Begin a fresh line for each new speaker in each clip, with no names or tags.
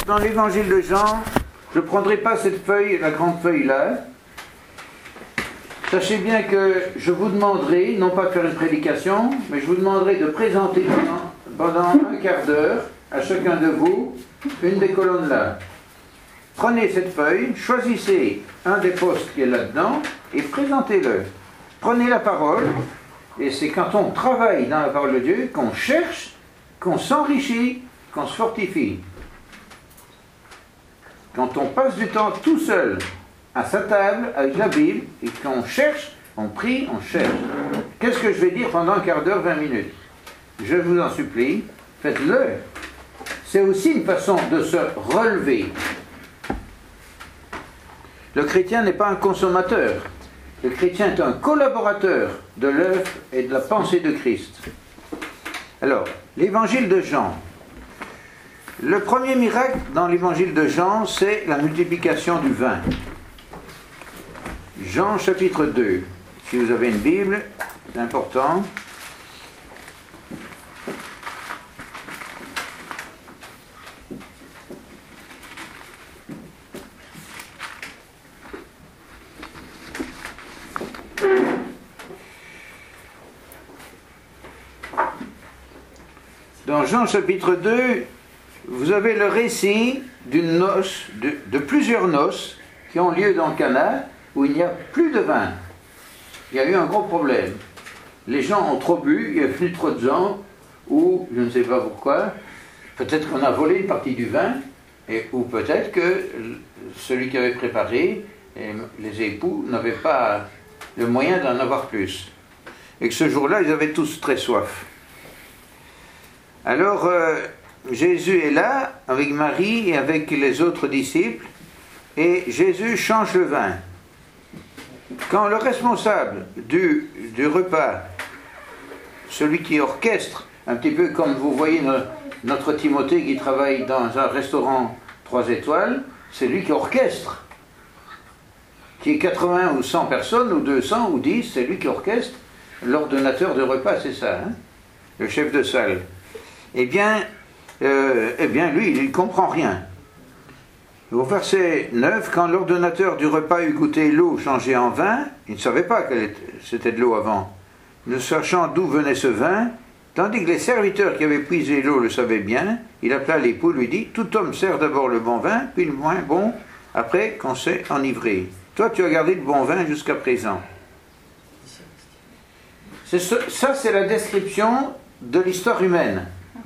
Dans l'évangile de Jean, je ne prendrai pas cette feuille, la grande feuille là. Sachez bien que je vous demanderai, non pas de faire une prédication, mais je vous demanderai de présenter pendant un quart d'heure à chacun de vous une des colonnes là. Prenez cette feuille, choisissez un des postes qui est là-dedans et présentez-le. Prenez la parole, et c'est quand on travaille dans la parole de Dieu qu'on cherche, qu'on s'enrichit, qu'on se fortifie. Quand on passe du temps tout seul à sa table avec la Bible et qu'on cherche, on prie, on cherche. Qu'est-ce que je vais dire pendant un quart d'heure, 20 minutes? Je vous en supplie, faites-le. C'est aussi une façon de se relever. Le chrétien n'est pas un consommateur. Le chrétien est un collaborateur de l'œuvre et de la pensée de Christ. Alors, l'évangile de Jean. Le premier miracle dans l'évangile de Jean, c'est la multiplication du vin. Jean chapitre 2. Si vous avez une Bible, c'est important. Dans Jean chapitre 2, vous avez le récit d'une noce, de plusieurs noces qui ont lieu dans Cana, où il n'y a plus de vin. Il y a eu un gros problème. Les gens ont trop bu, il y a plus trop de gens, ou je ne sais pas pourquoi, peut-être qu'on a volé une partie du vin, ou peut-être que celui qui avait préparé, les époux, n'avait pas le moyen d'en avoir plus. Et que ce jour-là, ils avaient tous très soif. Alors, Jésus est là, avec Marie et avec les autres disciples, et Jésus change le vin. Quand le responsable du repas, celui qui orchestre, un petit peu comme vous voyez notre Timothée qui travaille dans un restaurant 3 étoiles, c'est lui qui orchestre. Qui est 80 ou 100 personnes, ou 200 ou 10, c'est lui qui orchestre. L'ordonnateur de repas, c'est ça, hein, le chef de salle. Eh bien, lui, il ne comprend rien. Au verset 9, quand l'ordonnateur du repas eut goûté l'eau changée en vin, il ne savait pas que c'était de l'eau avant, ne sachant d'où venait ce vin, tandis que les serviteurs qui avaient puisé l'eau le savaient bien, il appela l'époux, lui dit, tout homme sert d'abord le bon vin, puis le moins bon, après qu'on s'est enivré. Toi, tu as gardé le bon vin jusqu'à présent. Ça, c'est la description de l'histoire humaine.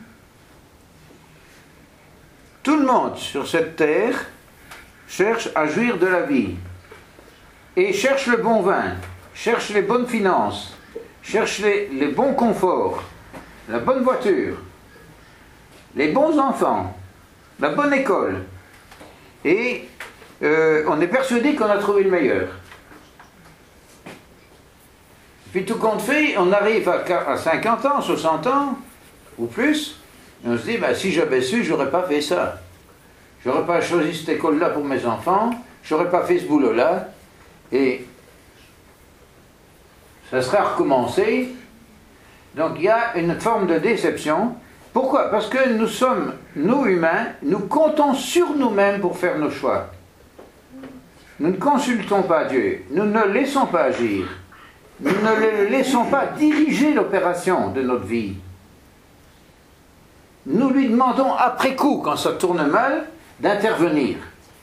Tout le monde sur cette terre cherche à jouir de la vie et cherche le bon vin, cherche les bonnes finances, cherche les bons conforts, la bonne voiture, les bons enfants, la bonne école. Et on est persuadé qu'on a trouvé le meilleur. Puis tout compte fait, on arrive à 50 ans, 60 ans ou plus. Et on se dit, si j'avais su, j'aurais pas fait ça. J'aurais pas choisi cette école-là pour mes enfants, j'aurais pas fait ce boulot-là, et ça serait recommencé. Donc il y a une forme de déception. Pourquoi? Parce que nous sommes, nous humains, nous comptons sur nous-mêmes pour faire nos choix. Nous ne consultons pas Dieu, nous ne le laissons pas agir, nous ne le laissons pas diriger l'opération de notre vie. Nous lui demandons après coup, quand ça tourne mal, d'intervenir.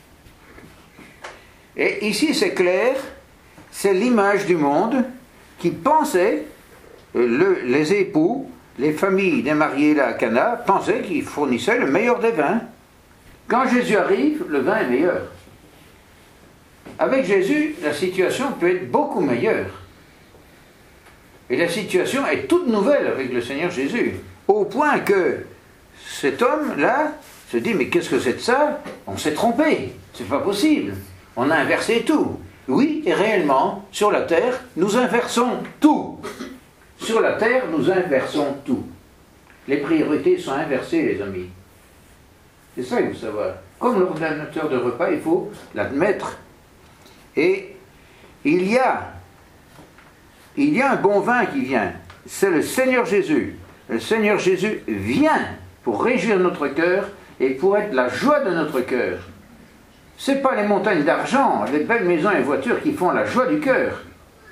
Et ici c'est clair, c'est l'image du monde qui pensait, les époux, les familles des mariés là à Cana, pensaient qu'ils fournissaient le meilleur des vins. Quand Jésus arrive, le vin est meilleur. Avec Jésus, la situation peut être beaucoup meilleure. Et la situation est toute nouvelle avec le Seigneur Jésus. Au point que cet homme-là se dit, mais qu'est-ce que c'est de ça? On s'est trompé, c'est pas possible. On a inversé tout. Oui, et réellement, sur la terre, nous inversons tout. Sur la terre, nous inversons tout. Les priorités sont inversées, les amis. C'est ça qu'il faut savoir. Comme l'ordonnateur de repas, il faut l'admettre. Et il y a un bon vin qui vient. C'est le Seigneur Jésus. Le Seigneur Jésus vient pour réjouir notre cœur et pour être la joie de notre cœur. Ce n'est pas les montagnes d'argent, les belles maisons et voitures qui font la joie du cœur.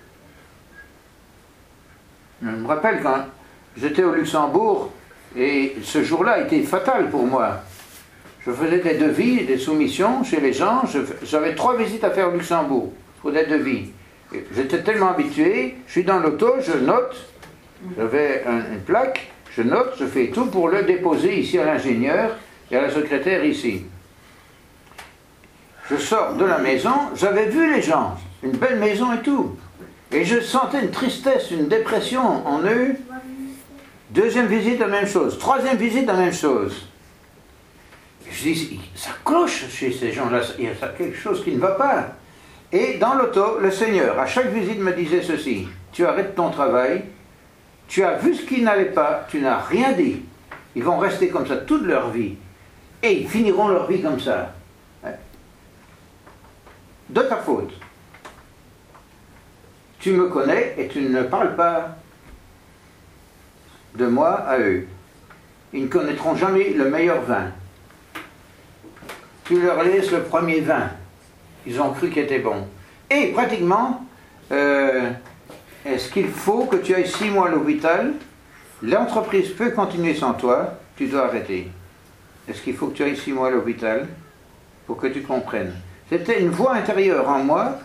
Je me rappelle quand j'étais au Luxembourg, et ce jour-là a été fatal pour moi. Je faisais des devis, des soumissions chez les gens. J'avais 3 visites à faire au Luxembourg pour des devis. J'étais tellement habitué, je suis dans l'auto, je note, j'avais une plaque, je note, je fais tout pour le déposer ici à l'ingénieur et à la secrétaire ici. Je sors de la maison, j'avais vu les gens, une belle maison et tout. Et je sentais une tristesse, une dépression en eux. 2e visite, la même chose. 3e visite, la même chose. Je dis, ça cloche chez ces gens-là, il y a quelque chose qui ne va pas. Et dans l'auto, le Seigneur, à chaque visite, me disait ceci: tu arrêtes ton travail, tu as vu ce qui n'allait pas, tu n'as rien dit. Ils vont rester comme ça toute leur vie. Et ils finiront leur vie comme ça. De ta faute. Tu me connais et tu ne parles pas de moi à eux. Ils ne connaîtront jamais le meilleur vin. Tu leur laisses le premier vin. Ils ont cru qu'il était bon. Et pratiquement, est-ce qu'il faut que tu ailles 6 mois à l'hôpital? L'entreprise peut continuer sans toi, tu dois arrêter. Est-ce qu'il faut que tu ailles 6 mois à l'hôpital pour que tu comprennes? C'était une voix intérieure en moi.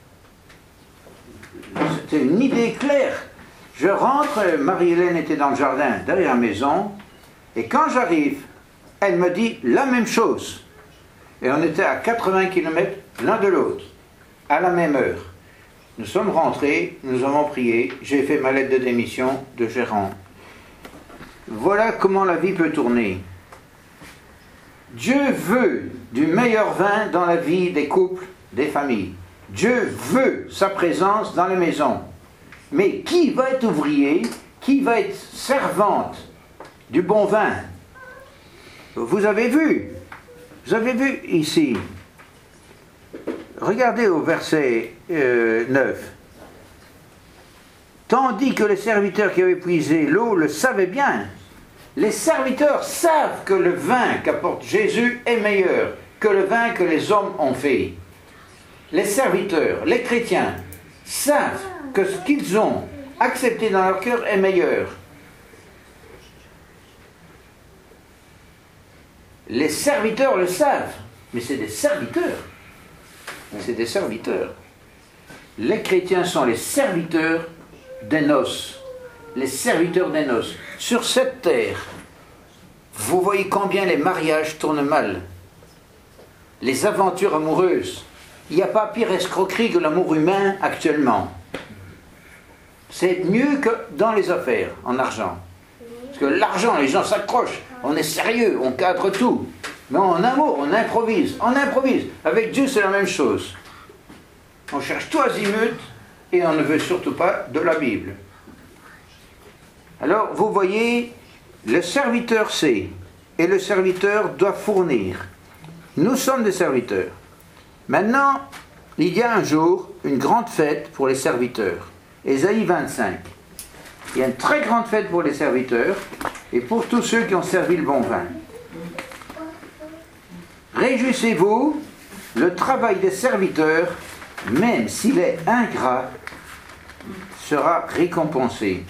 C'était une idée claire. Je rentre, Marie-Hélène était dans le jardin, derrière la maison, et quand j'arrive, elle me dit la même chose. Et on était à 80 km l'un de l'autre, à la même heure. Nous sommes rentrés, nous avons prié, j'ai fait ma lettre de démission de gérant. Voilà comment la vie peut tourner. Dieu veut du meilleur vin dans la vie des couples, des familles. Dieu veut sa présence dans les maisons. Mais qui va être ouvrier, qui va être servante du bon vin? Vous avez vu ici. Regardez au verset 9. Tandis que les serviteurs qui avaient puisé l'eau le savaient bien. Les serviteurs savent que le vin qu'apporte Jésus est meilleur que le vin que les hommes ont fait. Les serviteurs, les chrétiens, savent que ce qu'ils ont accepté dans leur cœur est meilleur. Les serviteurs le savent, mais c'est des serviteurs. C'est des serviteurs. Les chrétiens sont les serviteurs des noces. Les serviteurs des noces. Sur cette terre, vous voyez combien les mariages tournent mal. Les aventures amoureuses. Il n'y a pas pire escroquerie que l'amour humain actuellement. C'est mieux que dans les affaires, en argent. Parce que l'argent, les gens s'accrochent. On est sérieux, on cadre tout. Mais en amour, on improvise. On improvise. Avec Dieu, c'est la même chose. On cherche tout azimut et on ne veut surtout pas de la Bible. Alors, vous voyez, le serviteur sait, et le serviteur doit fournir. Nous sommes des serviteurs. Maintenant, il y a un jour une grande fête pour les serviteurs. Ésaïe 25. Il y a une très grande fête pour les serviteurs et pour tous ceux qui ont servi le bon vin. Réjouissez-vous, le travail des serviteurs, même s'il est ingrat, sera récompensé.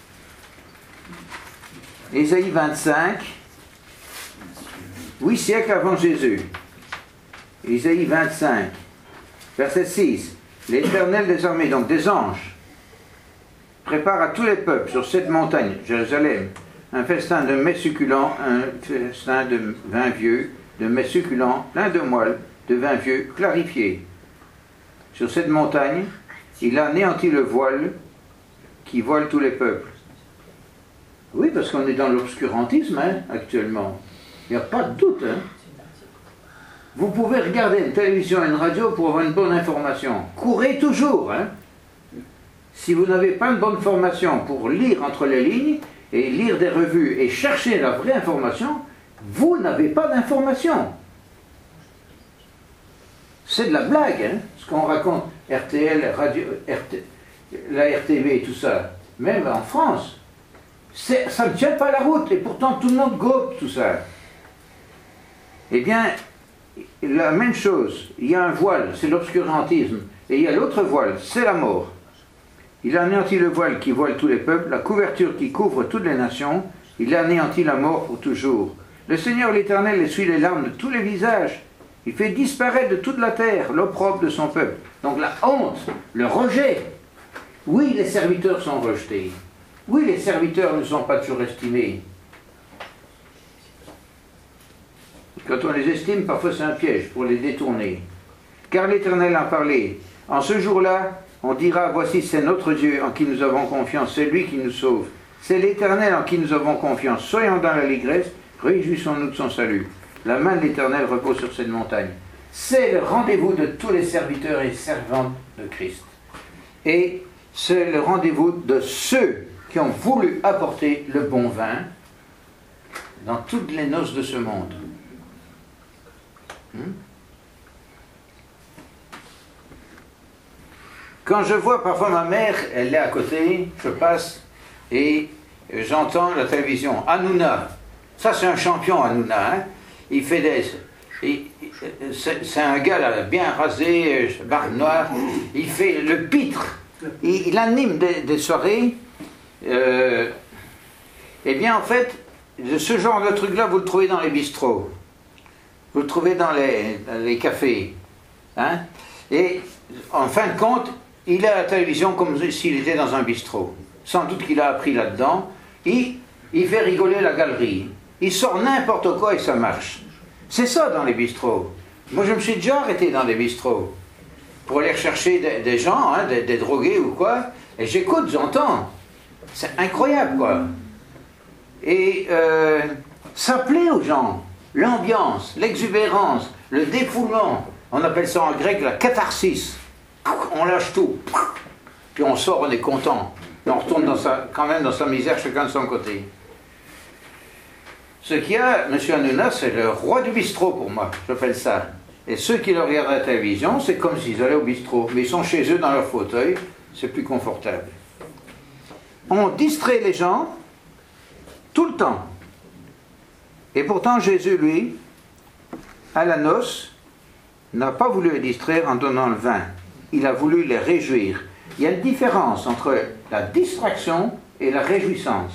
Ésaïe 25, 8 siècles avant Jésus. Ésaïe 25, verset 6. L'Éternel des armées, donc des anges, prépare à tous les peuples sur cette montagne, Jérusalem, un festin de mets succulents, un festin de vin vieux, de mets succulents, plein de moelle, de vin vieux, clarifié. Sur cette montagne, il a anéanti le voile qui voile tous les peuples. Oui, parce qu'on est dans l'obscurantisme actuellement. Il n'y a pas de doute. Vous pouvez regarder une télévision et une radio pour avoir une bonne information. Courez toujours. Si vous n'avez pas une bonne formation pour lire entre les lignes et lire des revues et chercher la vraie information, vous n'avez pas d'information. C'est de la blague, ce qu'on raconte, RTL, radio, la RTV et tout ça. Même en France, ça ne tient pas la route et pourtant tout le monde gobe tout ça. Eh bien, la même chose, il y a un voile, c'est l'obscurantisme, et il y a l'autre voile, c'est la mort. Il anéantit le voile qui voile tous les peuples, la couverture qui couvre toutes les nations, il anéantit la mort pour toujours. Le Seigneur l'Éternel essuie les larmes de tous les visages, il fait disparaître de toute la terre l'opprobre de son peuple. Donc la honte, le rejet. Oui, les serviteurs sont rejetés. Oui, les serviteurs ne sont pas surestimés. Quand on les estime, parfois c'est un piège pour les détourner. Car l'Éternel a parlé. En ce jour-là, on dira, voici c'est notre Dieu en qui nous avons confiance, c'est lui qui nous sauve. C'est l'Éternel en qui nous avons confiance. Soyons dans l'allégresse, réjouissons-nous de son salut. La main de l'Éternel repose sur cette montagne. C'est le rendez-vous de tous les serviteurs et servantes de Christ. Et c'est le rendez-vous de ceux qui ont voulu apporter le bon vin dans toutes les noces de ce monde. Quand je vois parfois ma mère, elle est à côté, je passe et j'entends la télévision. Hanouna, ça c'est un champion Hanouna, hein? Il fait des... C'est un gars là, bien rasé, barbe noire, il fait le pitre, il anime des soirées. Eh bien en fait, ce genre de truc là vous le trouvez dans les bistrots, vous le trouvez dans les cafés, hein? Et en fin de compte, il est à la télévision comme s'il était dans un bistrot. Sans doute qu'il a appris là-dedans. Il fait rigoler la galerie. Il sort n'importe quoi et ça marche. C'est ça dans les bistrots. Moi je me suis déjà arrêté dans des bistrots pour aller rechercher des gens, hein, des drogués ou quoi, et j'écoute, j'entends. C'est incroyable quoi. Et ça plaît aux gens. L'ambiance, l'exubérance, le défoulement. On appelle ça en grec la catharsis. On lâche tout. Puis on sort, on est content. Et on retourne quand même dans sa misère, chacun de son côté. Ce qu'il y a, M. Hanouna, c'est le roi du bistrot pour moi, j'appelle ça. Et ceux qui le regardent à la télévision, c'est comme s'ils allaient au bistrot. Mais ils sont chez eux dans leur fauteuil, c'est plus confortable. On distrait les gens tout le temps. Et pourtant, Jésus, lui, à la noce, n'a pas voulu les distraire en donnant le vin. Il a voulu les réjouir. Il y a une différence entre la distraction et la réjouissance.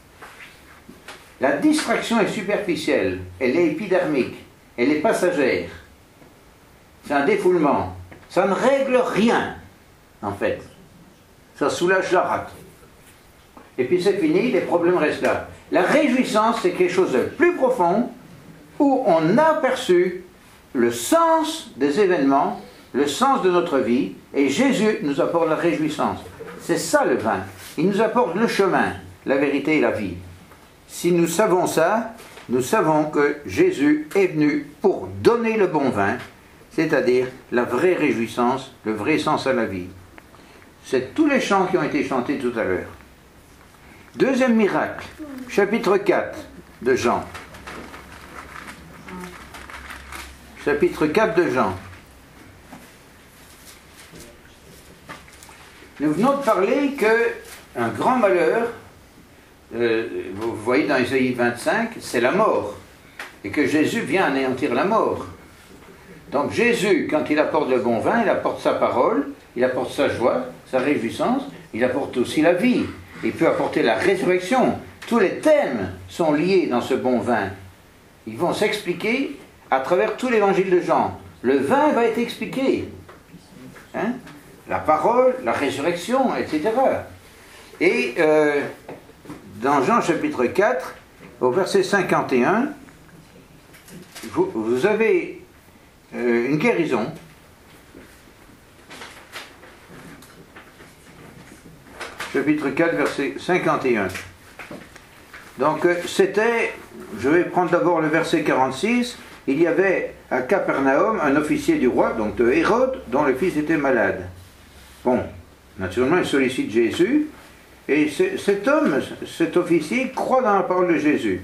La distraction est superficielle, elle est épidermique, elle est passagère. C'est un défoulement. Ça ne règle rien, en fait. Ça soulage la rate. Et puis c'est fini, les problèmes restent là. La réjouissance, c'est quelque chose de plus profond, où on a perçu le sens des événements, le sens de notre vie, et Jésus nous apporte la réjouissance. C'est ça le vin. Il nous apporte le chemin, la vérité et la vie. Si nous savons ça, nous savons que Jésus est venu pour donner le bon vin, c'est-à-dire la vraie réjouissance, le vrai sens à la vie. C'est tous les chants qui ont été chantés tout à l'heure. Deuxième miracle, chapitre 4 de Jean. Chapitre 4 de Jean. Nous venons de parler qu'un grand malheur, vous voyez dans Isaïe 25, c'est la mort. Et que Jésus vient anéantir la mort. Donc Jésus, quand il apporte le bon vin, il apporte sa parole, il apporte sa joie, sa réjouissance, il apporte aussi la vie. Il peut apporter la résurrection. Tous les thèmes sont liés dans ce bon vin. Ils vont s'expliquer à travers tout l'évangile de Jean. Le vin va être expliqué. Hein? La parole, la résurrection, etc. Et dans Jean chapitre 4, au verset 51, vous avez une guérison. Chapitre 4, verset 51. Donc c'était, je vais prendre d'abord le verset 46, il y avait à Capernaum un officier du roi, donc de Hérode, dont le fils était malade. Bon, naturellement il sollicite Jésus, et cet homme, cet officier, croit dans la parole de Jésus.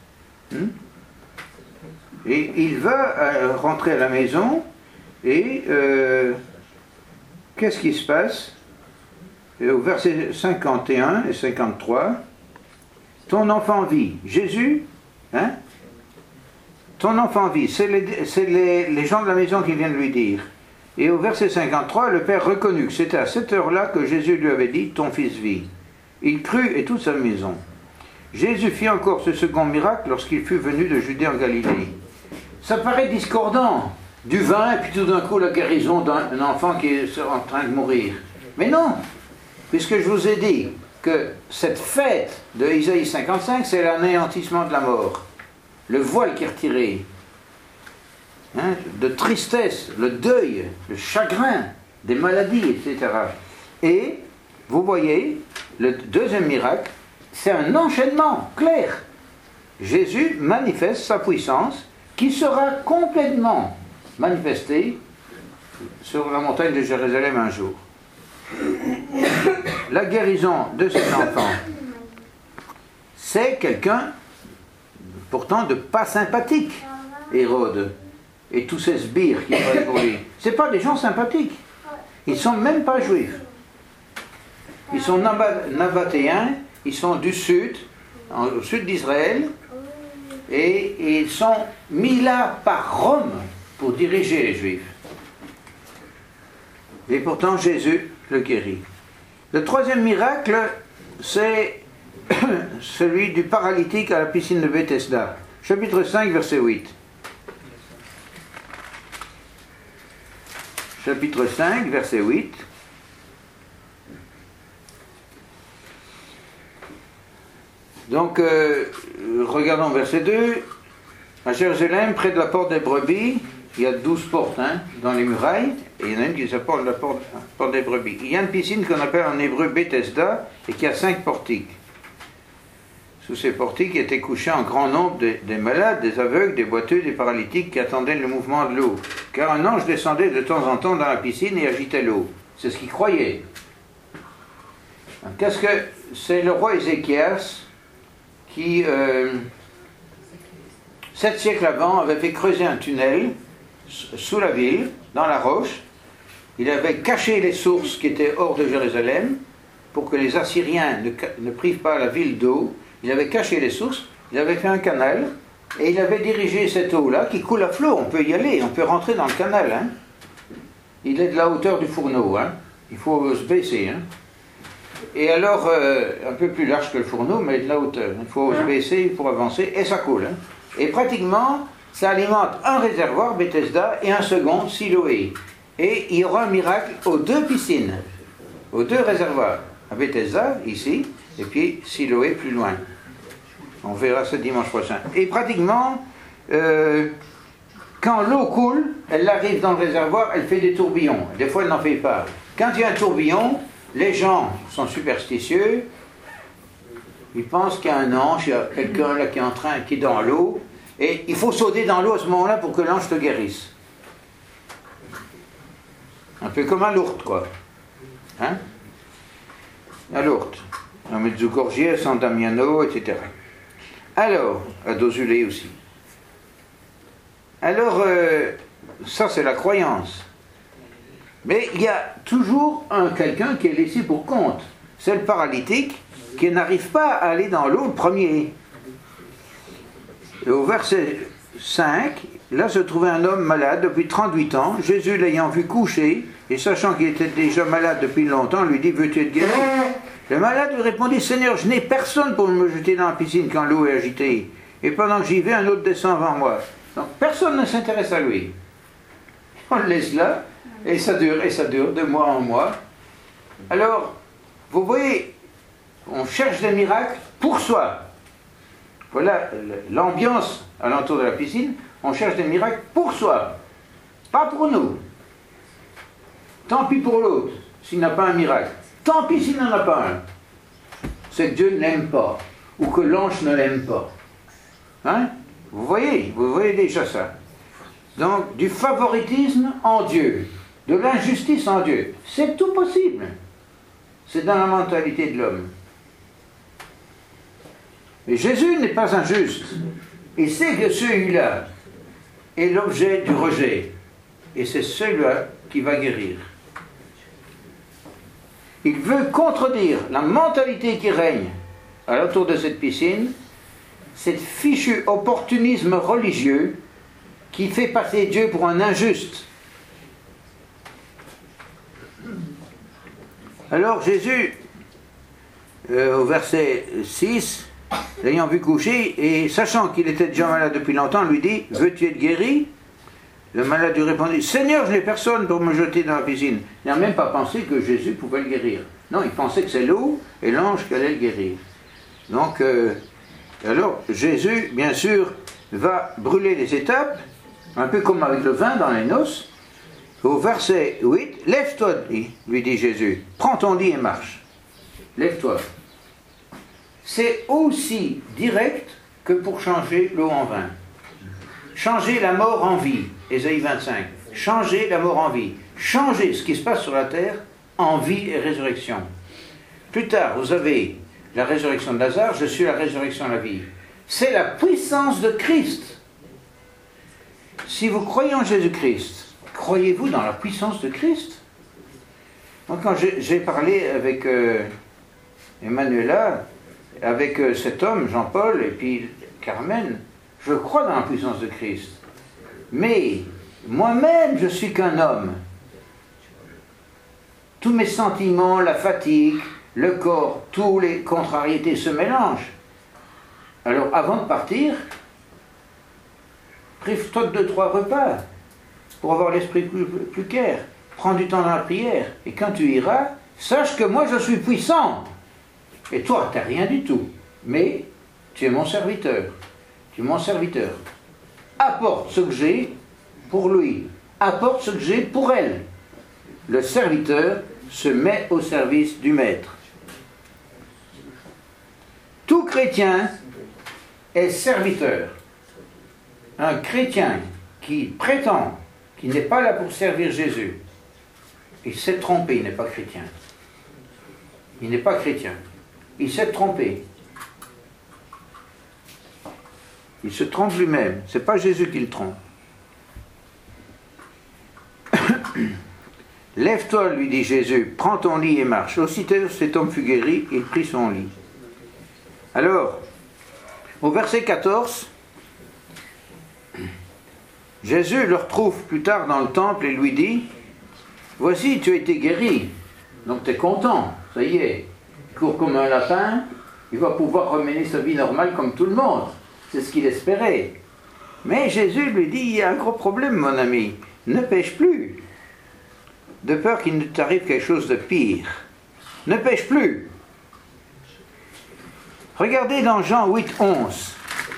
Et il va rentrer à la maison, et qu'est-ce qui se passe? Et au verset 51 et 53, ton enfant vit. Jésus, hein? ton enfant vit. C'est les gens de la maison qui viennent lui dire. Et au verset 53, le père reconnut que c'était à cette heure-là que Jésus lui avait dit, ton fils vit. Il crut et toute sa maison. Jésus fit encore ce second miracle lorsqu'il fut venu de Judée en Galilée. Ça paraît discordant, du vin, et puis tout d'un coup la guérison d'un enfant qui est en train de mourir. Mais non, puisque je vous ai dit que cette fête de Isaïe 55, c'est l'anéantissement de la mort. Le voile qui est retiré. Hein, de tristesse, le deuil, le chagrin, des maladies, etc. Et, vous voyez, le deuxième miracle, c'est un enchaînement clair. Jésus manifeste sa puissance qui sera complètement manifestée sur la montagne de Jérusalem un jour. La guérison de cet enfant, c'est quelqu'un pourtant de pas sympathique, Hérode, et tous ces sbires qui travaillent pour lui. Ce ne sont pas des gens sympathiques. Ils ne sont même pas juifs. Ils sont nabatéens, ils sont du sud, au sud d'Israël, et ils sont mis là par Rome pour diriger les juifs. Et pourtant Jésus le guérit. Le troisième miracle, c'est celui du paralytique à la piscine de Bethesda. Chapitre 5, verset 8. Chapitre 5, verset 8. Donc, regardons verset 2. À Jérusalem, près de la porte des brebis, il y a 12 portes dans les murailles, et il y en a une qui s'appelle la porte des brebis. Il y a une piscine qu'on appelle en hébreu Bethesda, et qui a 5 portiques. Sous ces portiques étaient couchés en grand nombre des malades, des aveugles, des boiteux, des paralytiques qui attendaient le mouvement de l'eau. Car un ange descendait de temps en temps dans la piscine et agitait l'eau. C'est ce qu'ils croyaient. Qu'est-ce que c'est le roi Ézéchias qui, 7 siècles avant, avait fait creuser un tunnel sous la ville, dans la roche. Il avait caché les sources qui étaient hors de Jérusalem pour que les Assyriens ne privent pas la ville d'eau. Il avait caché les sources, il avait fait un canal et il avait dirigé cette eau-là qui coule à flot. On peut y aller, on peut rentrer dans le canal. Il est de la hauteur du fourneau. Il faut se baisser. Et alors, un peu plus large que le fourneau, mais de la hauteur. Il faut se baisser pour avancer et ça coule. Et pratiquement, ça alimente un réservoir, Bethesda, et un second, Siloé. Et il y aura un miracle aux 2 piscines, aux 2 réservoirs. À Bethesda, ici, et puis Siloé plus loin. On verra ce dimanche prochain. Et pratiquement, quand l'eau coule, elle arrive dans le réservoir, elle fait des tourbillons. Des fois, elle n'en fait pas. Quand il y a un tourbillon, les gens sont superstitieux. Ils pensent qu'il y a un ange, il y a quelqu'un là qui est dans l'eau. Et il faut sauter dans l'eau à ce moment-là pour que l'ange te guérisse. Un peu comme à Lourdes, quoi. À Lourdes. À Medjugorje, à San Damiano, etc. Alors, à Dozulé aussi. Alors, ça c'est la croyance. Mais il y a toujours quelqu'un qui est laissé pour compte. C'est le paralytique qui n'arrive pas à aller dans l'eau le premier. Et au verset 5, là se trouvait un homme malade depuis 38 ans. Jésus l'ayant vu coucher, et sachant qu'il était déjà malade depuis longtemps, lui dit, veux-tu être guéri? Le malade lui répondit, Seigneur, je n'ai personne pour me jeter dans la piscine quand l'eau est agitée. Et pendant que j'y vais, un autre descend avant moi. Donc personne ne s'intéresse à lui. On le laisse là, et ça dure de mois en mois. Alors, vous voyez, on cherche des miracles pour soi. Voilà l'ambiance alentour de la piscine. On cherche des miracles pour soi, pas pour nous. Tant pis pour l'autre, s'il n'a pas un miracle. Tant pis s'il n'en a pas un. C'est que Dieu ne l'aime pas, ou que l'ange ne l'aime pas. Vous voyez déjà ça. Donc, du favoritisme en Dieu, de l'injustice en Dieu, c'est tout possible. C'est dans la mentalité de l'homme. Mais Jésus n'est pas injuste. Il sait que celui-là est l'objet du rejet. Et c'est celui-là qui va guérir. Il veut contredire la mentalité qui règne autour de cette piscine, cette fichu opportunisme religieux qui fait passer Dieu pour un injuste. Alors Jésus, au verset 6, l'ayant vu coucher, et sachant qu'il était déjà malade depuis longtemps, lui dit, « Veux-tu être guéri ?» Le malade lui répondit, « Seigneur, je n'ai personne pour me jeter dans la piscine. » Il n'a même pas pensé que Jésus pouvait le guérir. Non, il pensait que c'est l'eau et l'ange qui allait le guérir. Donc, alors Jésus, bien sûr, va brûler les étapes, un peu comme avec le vin dans les noces. Au verset 8, « Lève-toi, lui dit Jésus, prends ton lit et marche. » Lève-toi. C'est aussi direct que pour changer l'eau en vin. Changer la mort en vie, Ésaïe 25. Changer la mort en vie. Changer ce qui se passe sur la terre en vie et résurrection. Plus tard, vous avez la résurrection de Lazare, je suis la résurrection de la vie. C'est la puissance de Christ. Si vous croyez en Jésus-Christ, croyez-vous dans la puissance de Christ? Moi, quand j'ai parlé avec Emmanuela, avec cet homme, Jean-Paul, et puis Carmen, je crois dans la puissance de Christ. Mais moi-même, je suis qu'un homme. Tous mes sentiments, la fatigue, le corps, toutes les contrariétés se mélangent. Alors, avant de partir, prive-toi de 2-3 repas pour avoir l'esprit plus clair. Prends du temps dans la prière. Et quand tu iras, sache que moi, je suis puissant. Et toi, tu n'as rien du tout. Mais tu es mon serviteur. Tu es mon serviteur. Apporte ce que j'ai pour lui. Apporte ce que j'ai pour elle. Le serviteur se met au service du maître. Tout chrétien est serviteur. Un chrétien qui prétend qu'il n'est pas là pour servir Jésus, il s'est trompé, il n'est pas chrétien. Il n'est pas chrétien. Il s'est trompé. Il se trompe lui-même. Ce n'est pas Jésus qui le trompe. Lève-toi, lui dit Jésus, prends ton lit et marche. Aussitôt cet homme fut guéri, il prit son lit. Alors, au verset 14, Jésus le retrouve plus tard dans le temple et lui dit, voici, tu as été guéri, donc tu es content, ça y est, il court comme un lapin, il va pouvoir remener sa vie normale comme tout le monde. C'est ce qu'il espérait. Mais Jésus lui dit, il y a un gros problème, mon ami, ne pêche plus, de peur qu'il ne t'arrive quelque chose de pire. Ne pêche plus. Regardez dans Jean 8, 11.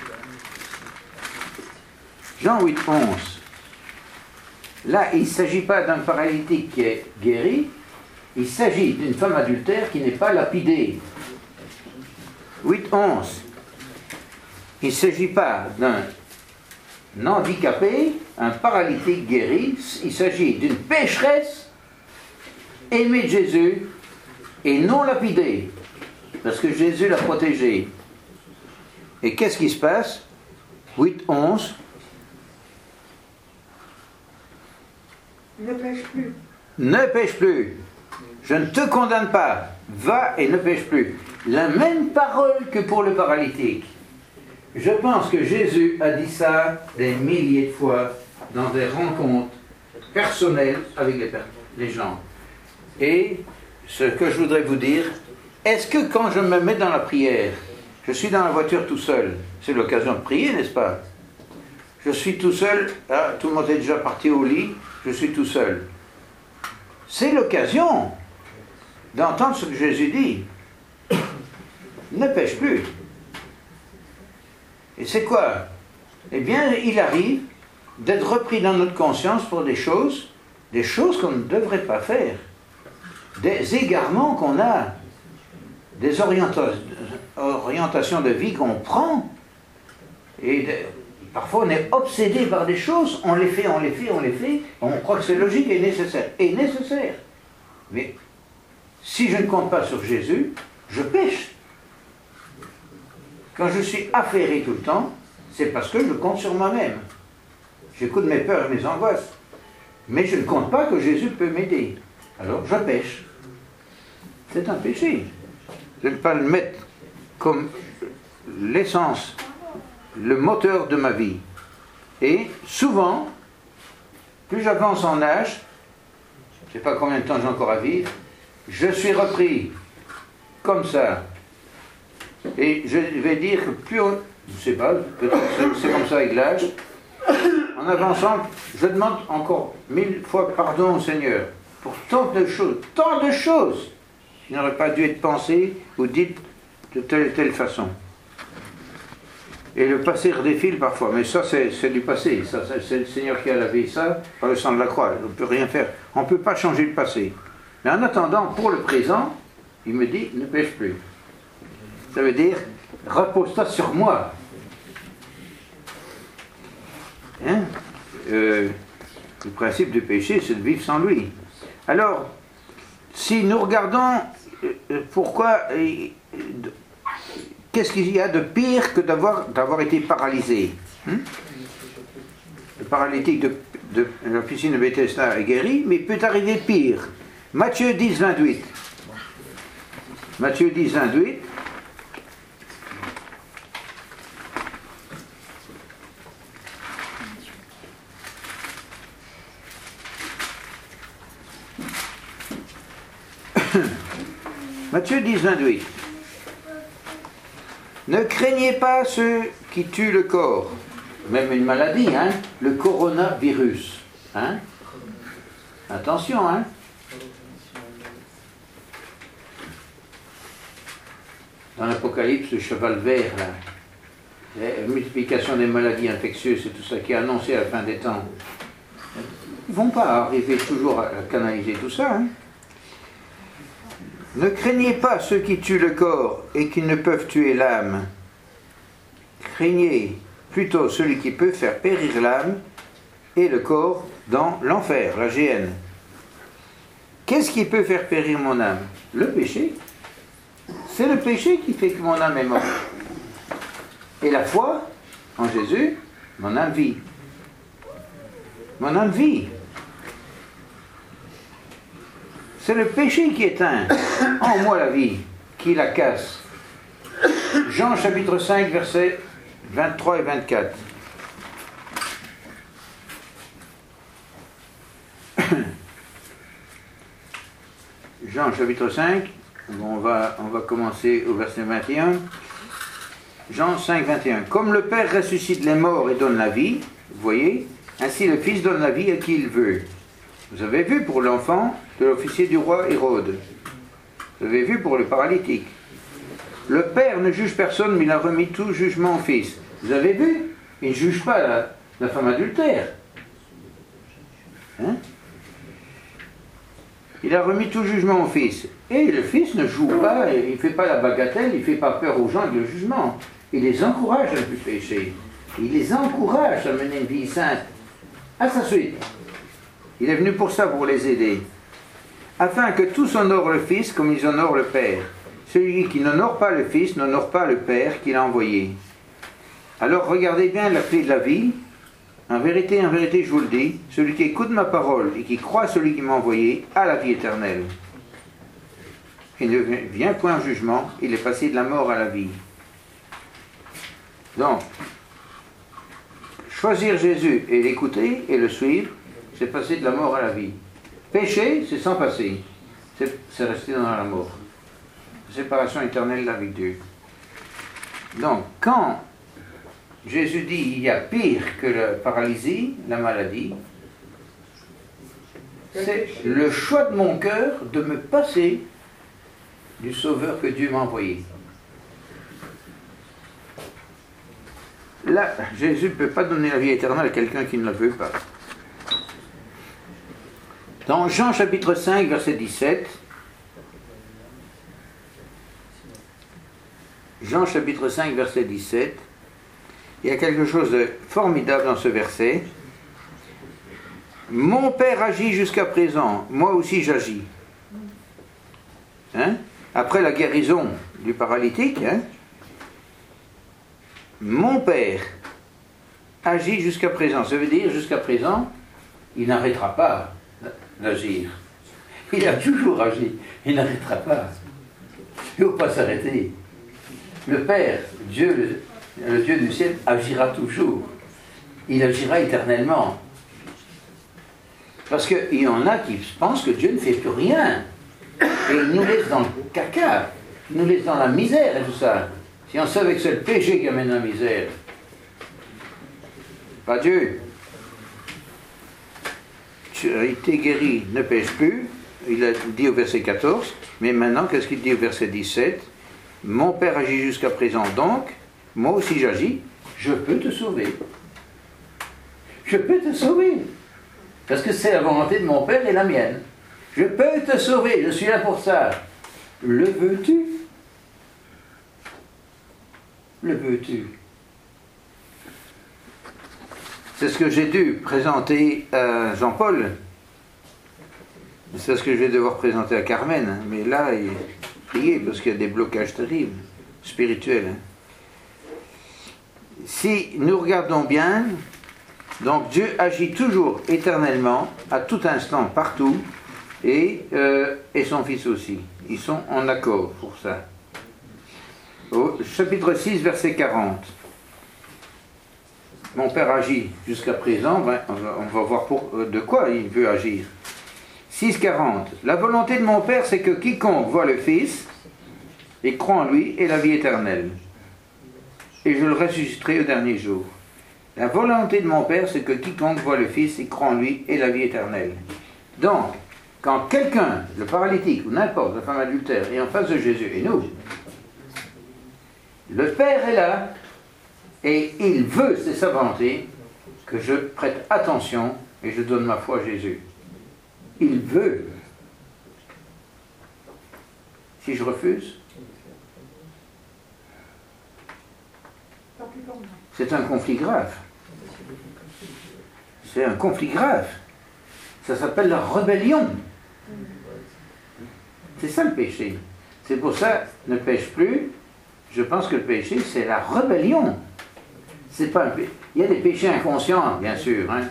Jean 8, 11. Là, il ne s'agit pas d'un paralytique qui est guéri, il s'agit d'une femme adultère qui n'est pas lapidée. 8, 11. Il ne s'agit pas d'un handicapé, un paralytique guéri, il s'agit d'une pécheresse aimée de Jésus et non lapidée, parce que Jésus l'a protégée. Et qu'est-ce qui se passe? 8, 11.
Ne pêche plus.
Ne pêche plus. Je ne te condamne pas. Va et ne pêche plus. La même parole que pour le paralytique. Je pense que Jésus a dit ça des milliers de fois dans des rencontres personnelles avec les gens. Et ce que je voudrais vous dire, est-ce que quand je me mets dans la prière, je suis dans la voiture tout seul, c'est l'occasion de prier, n'est-ce pas? Je suis tout seul, tout le monde est déjà parti au lit, je suis tout seul. C'est l'occasion d'entendre ce que Jésus dit. Ne pêche plus. Et c'est quoi? Eh bien, il arrive d'être repris dans notre conscience pour des choses qu'on ne devrait pas faire, des égarements qu'on a, des orientations de vie qu'on prend, et parfois on est obsédé par des choses, on les fait, on croit que c'est logique et nécessaire. Mais si je ne compte pas sur Jésus, je pêche. Quand je suis affairé tout le temps, c'est parce que je compte sur moi-même. J'écoute mes peurs et mes angoisses. Mais je ne compte pas que Jésus peut m'aider. Alors je pêche. C'est un péché. Je ne vais pas le mettre comme l'essence, le moteur de ma vie. Et souvent, plus j'avance en âge, je ne sais pas combien de temps j'ai encore à vivre, je suis repris comme ça. Et je vais dire que plus on... Je ne sais pas, peut-être que c'est comme ça avec l'âge. En avançant, je demande encore 1000 fois pardon au Seigneur pour tant de choses qui n'auraient pas dû être pensées ou dites de telle et telle façon. Et le passé redéfile parfois, mais ça c'est du passé, ça, c'est le Seigneur qui a lavé ça par le sang de la croix, on ne peut rien faire, on ne peut pas changer le passé. Mais en attendant, pour le présent, il me dit, ne pêche plus. Ça veut dire, repose-toi sur moi. Hein? Le principe du péché, c'est de vivre sans lui. Alors, si nous regardons pourquoi... Qu'est-ce qu'il y a de pire que d'avoir été paralysé? Le paralytique de la piscine de Bethesda est guéri, mais il peut arriver pire. Matthieu 10, 28. Matthieu 10, 28. Matthieu 10, 28. Ne craignez pas ceux qui tuent le corps, même une maladie, hein, le coronavirus. Hein? Attention, hein. Dans l'Apocalypse, le cheval vert, là, la multiplication des maladies infectieuses, c'est tout ça qui est annoncé à la fin des temps. Ils ne vont pas arriver toujours à canaliser tout ça, hein. Ne craignez pas ceux qui tuent le corps et qui ne peuvent tuer l'âme. Craignez plutôt celui qui peut faire périr l'âme et le corps dans l'enfer, la géhenne. Qu'est-ce qui peut faire périr mon âme? Le péché. C'est le péché qui fait que mon âme est morte. Et la foi en Jésus, mon âme vit. Mon âme vit. C'est le péché qui éteint en moi la vie, qui la casse. Jean chapitre 5, versets 23 et 24. Jean chapitre 5, on va commencer au verset 21. Jean 5, 21. Comme le Père ressuscite les morts et donne la vie, vous voyez, ainsi le Fils donne la vie à qui il veut. Vous avez vu pour l'enfant de l'officier du roi Hérode. Vous avez vu pour le paralytique. Le Père ne juge personne, mais il a remis tout jugement au Fils. Vous avez vu? Il ne juge pas la femme adultère. Hein? Il a remis tout jugement au Fils. Et le Fils ne joue pas, il ne fait pas la bagatelle, il ne fait pas peur aux gens avec le jugement. Il les encourage à ne plus pécher. Il les encourage à mener une vie sainte. À sa suite. Il est venu pour ça, pour les aider. Afin que tous honorent le Fils comme ils honorent le Père. Celui qui n'honore pas le Fils n'honore pas le Père qui l'a envoyé. Alors regardez bien la clé de la vie. En vérité, je vous le dis, celui qui écoute ma parole et qui croit celui qui m'a envoyé a la vie éternelle. Il ne vient point en jugement, il est passé de la mort à la vie. Donc, choisir Jésus et l'écouter et le suivre, c'est passer de la mort à la vie. Pécher, c'est sans passer. C'est rester dans la mort. Séparation éternelle avec Dieu. Donc, quand Jésus dit il y a pire que la paralysie, la maladie, c'est le choix de mon cœur de me passer du Sauveur que Dieu m'a envoyé. Là, Jésus ne peut pas donner la vie éternelle à quelqu'un qui ne la veut pas. Dans Jean chapitre 5, verset 17, Jean chapitre 5, verset 17, il y a quelque chose de formidable dans ce verset. Mon Père agit jusqu'à présent, moi aussi j'agis. Hein? Après la guérison du paralytique, hein? Mon Père agit jusqu'à présent. Ça veut dire jusqu'à présent, il n'arrêtera pas d'agir. Il a toujours agi, il n'arrêtera pas. Il ne faut pas s'arrêter. Le Père, Dieu, le Dieu du ciel, agira toujours. il agira éternellement. Parce qu'il y en a qui pensent que Dieu ne fait plus rien. Et il nous laisse dans le caca, il nous laisse dans la misère et tout ça. Si on savait que c'est le péché qui amène la misère, pas Dieu. Tu as été guéri, ne pêche plus. Il a dit au verset 14, mais maintenant, qu'est-ce qu'il dit au verset 17? Mon Père agit jusqu'à présent, donc, moi aussi j'agis, je peux te sauver. Je peux te sauver. Parce que c'est la volonté de mon Père et la mienne. Je peux te sauver, je suis là pour ça. Le veux-tu? Le veux-tu? C'est ce que j'ai dû présenter à Jean-Paul. C'est ce que je vais devoir présenter à Carmen. Hein. Mais là, priez parce qu'il y a des blocages terribles, spirituels. Hein. Si nous regardons bien, donc Dieu agit toujours éternellement, à tout instant, partout, et son Fils aussi. Ils sont en accord pour ça. Au chapitre 6, verset 40. Mon Père agit jusqu'à présent, ben, on va voir de quoi il veut agir. 6,40. La volonté de mon Père, c'est que quiconque voit le Fils et croit en lui ait la vie éternelle. Et je le ressusciterai au dernier jour. La volonté de mon Père, c'est que quiconque voit le Fils et croit en lui ait la vie éternelle. Donc, quand quelqu'un, le paralytique ou n'importe, la femme adultère, est en face de Jésus, et nous, le Père est là, et il veut, c'est sa volonté, que je prête attention et je donne ma foi à Jésus. Il veut. Si je refuse, c'est un conflit grave. C'est un conflit grave. Ça s'appelle la rébellion. C'est ça le péché. C'est pour ça, ne pêche plus. Je pense que le péché, c'est la rébellion. C'est pas un péché. Il y a des péchés inconscients, bien sûr. Hein.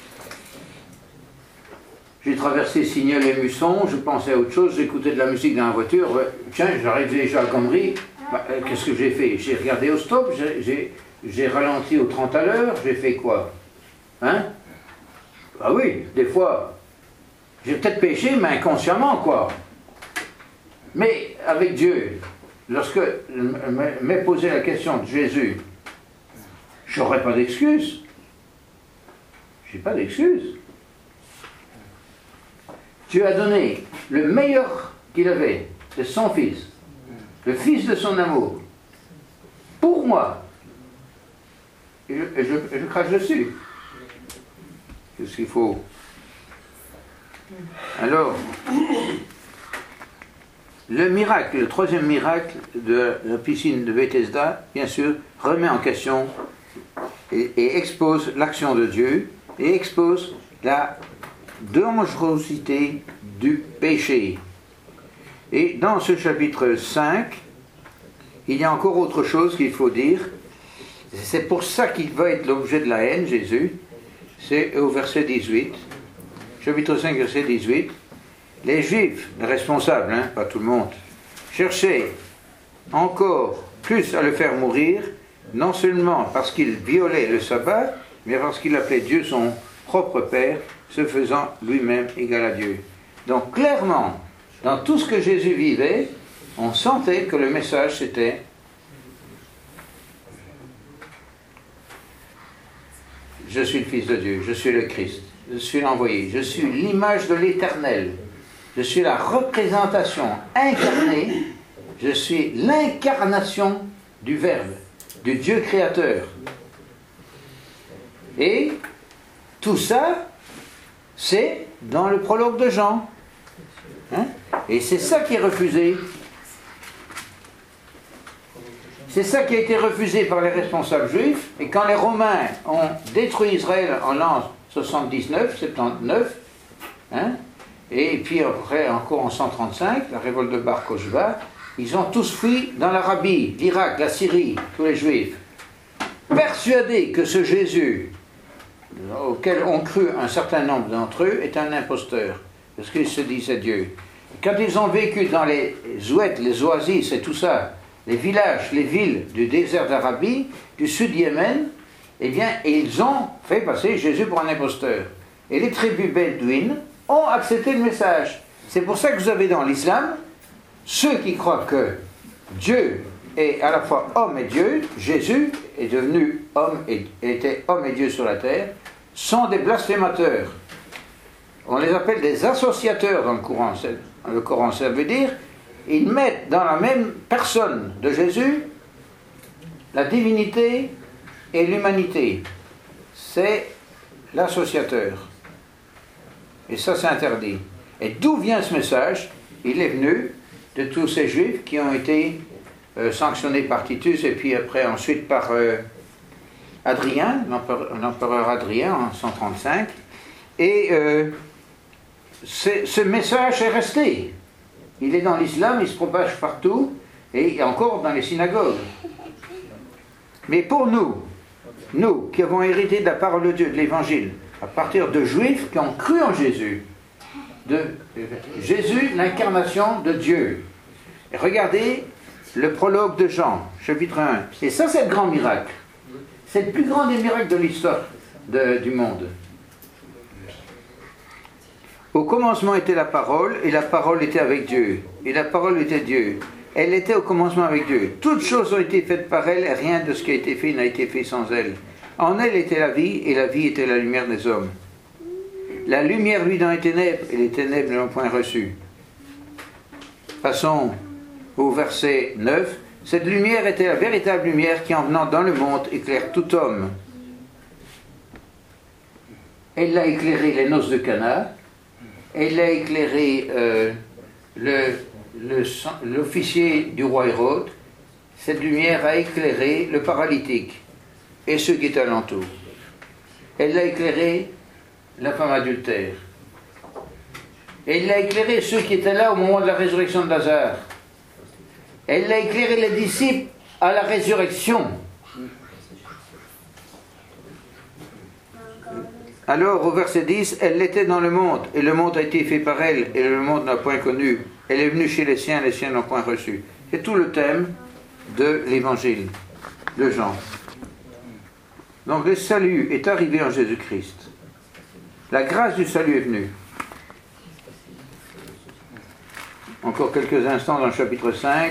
J'ai traversé Signal et Musson, je pensais à autre chose, j'écoutais de la musique dans la voiture. Tiens, j'arrive déjà à Gomery. Qu'est-ce que j'ai fait? J'ai regardé au stop, j'ai ralenti au 30 à l'heure, j'ai fait quoi? Hein? Ah oui, des fois, j'ai peut-être péché, mais inconsciemment, quoi. Mais avec Dieu, lorsque m'est posé la question de Jésus, j'aurais pas d'excuse. J'ai pas d'excuse. Dieu a donné le meilleur qu'il avait, c'est son Fils, le Fils de son amour, pour moi. Et je crache dessus. Qu'est-ce qu'il faut? Alors, le miracle, le troisième miracle de la piscine de Bethesda, bien sûr, remet en question et expose l'action de Dieu et expose la dangerosité du péché. Et dans ce chapitre 5, il y a encore autre chose qu'il faut dire. C'est pour ça qu'il va être l'objet de la haine, Jésus. C'est au verset 18. Chapitre 5, verset 18. Les Juifs, les responsables, hein, pas tout le monde, cherchaient encore plus à le faire mourir, non seulement parce qu'il violait le sabbat, mais parce qu'il appelait Dieu son propre Père, se faisant lui-même égal à Dieu. Donc clairement, dans tout ce que Jésus vivait, on sentait que le message c'était je suis le Fils de Dieu, je suis le Christ, je suis l'envoyé, je suis l'image de l'Éternel, je suis la représentation incarnée, je suis l'incarnation du Verbe, du Dieu créateur. Et tout ça, c'est dans le prologue de Jean. Hein? Et c'est ça qui est refusé. C'est ça qui a été refusé par les responsables juifs. Et quand les Romains ont détruit Israël en l'an 79, hein, et puis après encore en 135, la révolte de Bar Kokhba, ils ont tous fui dans l'Arabie, l'Irak, la Syrie, tous les juifs, persuadés que ce Jésus, auquel ont cru un certain nombre d'entre eux, est un imposteur, parce qu'ils se disaient Dieu. Quand ils ont vécu dans les ouettes, les oasis et tout ça, les villages, les villes du désert d'Arabie, du sud Yémen, eh bien, ils ont fait passer Jésus pour un imposteur. Et les tribus bédouines ont accepté le message. C'est pour ça que vous avez dans l'islam ceux qui croient que Dieu est à la fois homme et Dieu, Jésus est devenu homme et était homme et Dieu sur la terre, sont des blasphémateurs. On les appelle des associateurs dans le Coran. Le Coran, ça veut dire ils mettent dans la même personne de Jésus la divinité et l'humanité. C'est l'associateur. Et ça, c'est interdit. Et d'où vient ce message? Il est venu de tous ces juifs qui ont été sanctionnés par Titus et puis après ensuite par Adrien, l'empereur Adrien en 135. Et ce message est resté. Il est dans l'islam, il se propage partout et encore dans les synagogues. Mais pour nous qui avons hérité de la parole de Dieu, de l'évangile, à partir de juifs qui ont cru en Jésus, de Jésus, l'incarnation de Dieu. Et regardez le prologue de Jean, chapitre 1. Et ça, c'est le grand miracle. C'est le plus grand des miracles de l'histoire du monde. Au commencement était la parole, et la parole était avec Dieu. Et la parole était Dieu. Elle était au commencement avec Dieu. Toutes choses ont été faites par elle, et rien de ce qui a été fait n'a été fait sans elle. En elle était la vie, et la vie était la lumière des hommes. La lumière vit dans les ténèbres, et les ténèbres ne l'ont point reçue. Passons au verset 9. Cette lumière était la véritable lumière qui, en venant dans le monde, éclaire tout homme. Elle a éclairé les noces de Cana. Elle a éclairé l'officier du roi Hérode. Cette lumière a éclairé le paralytique et ceux qui étaient alentour. Elle a éclairé la femme adultère. Elle a éclairé ceux qui étaient là au moment de la résurrection de Lazare. Elle a éclairé les disciples à la résurrection. Alors, au verset 10, elle était dans le monde, et le monde a été fait par elle, et le monde n'a point connu. Elle est venue chez les siens n'ont point reçu. C'est tout le thème de l'évangile de Jean. Donc, le salut est arrivé en Jésus-Christ. La grâce du salut est venue. Encore quelques instants dans le chapitre 5.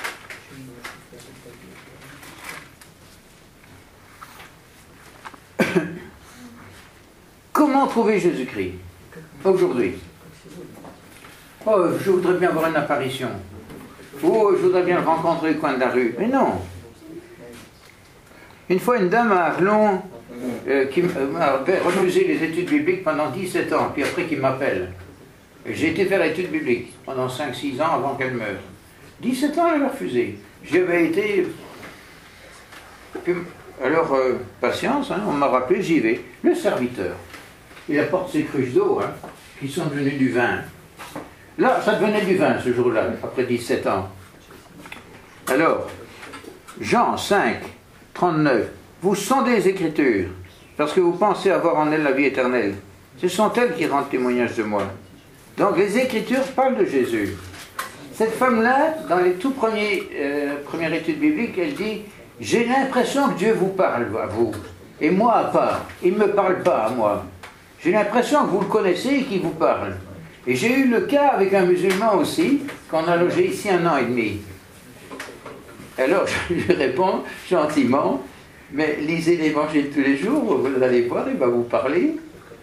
Comment trouver Jésus-Christ aujourd'hui? Oh, je voudrais bien avoir une apparition. Oh, je voudrais bien le rencontrer au coin de la rue. Mais non. Une fois, une dame à Arlon qui m'a refusé les études bibliques pendant 17 ans, puis après qui m'appelle. J'ai été faire l'étude biblique pendant 5-6 ans avant qu'elle meure. 17 ans, elle m'a refusé. J'avais été... Puis, alors, patience, hein, on m'a rappelé, j'y vais. Le serviteur, il apporte ses cruches d'eau, hein, qui sont devenues du vin. Là, ça devenait du vin ce jour-là, après 17 ans. Alors, Jean 5, 39, vous sondez les Écritures, parce que vous pensez avoir en elles la vie éternelle. Ce sont elles qui rendent témoignage de moi. Donc les Écritures parlent de Jésus. Cette femme-là, dans les tout premières études bibliques, elle dit « J'ai l'impression que Dieu vous parle à vous, et moi pas. Il ne me parle pas à moi. J'ai l'impression que vous le connaissez et qu'il vous parle. » Et j'ai eu le cas avec un musulman aussi, qu'on a logé ici 1 an et demi. Alors je lui réponds gentiment « Mais lisez l'Évangile tous les jours, vous allez voir, il va vous parler. »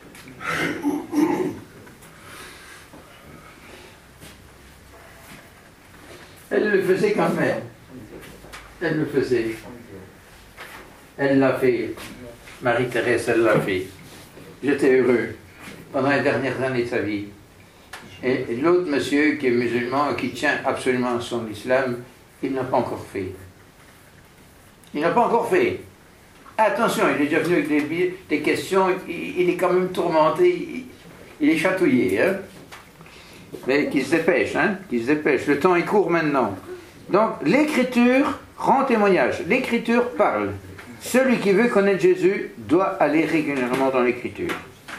Elle le faisait quand même. Elle le faisait. Elle l'a fait. Marie-Thérèse, elle l'a fait. J'étais heureux pendant les dernières années de sa vie. Et l'autre monsieur qui est musulman, qui tient absolument à son islam, il n'a pas encore fait. Il n'a pas encore fait. Attention, il est déjà venu avec des questions, il est quand même tourmenté, il est chatouillé, hein. Mais qu'il se dépêche, hein, qu'il se dépêche. Le temps est court maintenant. Donc, l'Écriture rend témoignage. L'Écriture parle. Celui qui veut connaître Jésus doit aller régulièrement dans l'Écriture.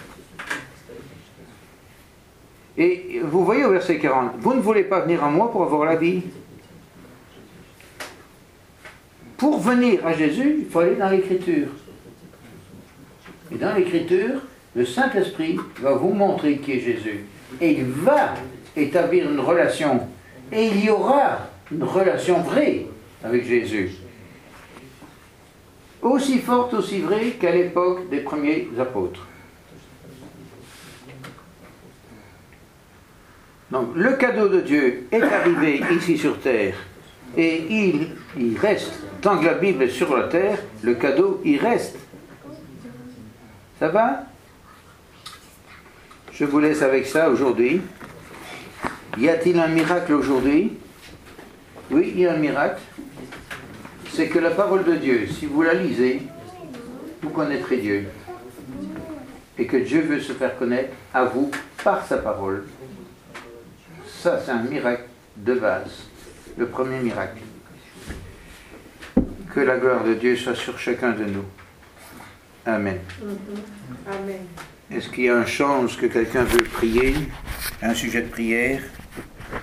Et vous voyez au verset 40, vous ne voulez pas venir à moi pour avoir la vie. Pour venir à Jésus, il faut aller dans l'Écriture. Et dans l'Écriture, le Saint-Esprit va vous montrer qui est Jésus. Et il va établir une relation. Et il y aura une relation vraie avec Jésus. Aussi forte, aussi vraie qu'à l'époque des premiers apôtres. Donc, le cadeau de Dieu est arrivé ici sur terre. Et il reste. Tant que la Bible est sur la terre, le cadeau, il reste. Ça va? Je vous laisse avec ça aujourd'hui. Y a-t-il un miracle aujourd'hui? Oui, il y a un miracle. C'est que la parole de Dieu, si vous la lisez, vous connaîtrez Dieu. Et que Dieu veut se faire connaître à vous par sa parole. Ça, c'est un miracle de base. Le premier miracle. Que la gloire de Dieu soit sur chacun de nous. Amen.
Amen.
Est-ce qu'il y a un chant que quelqu'un veut prier? Un sujet de prière?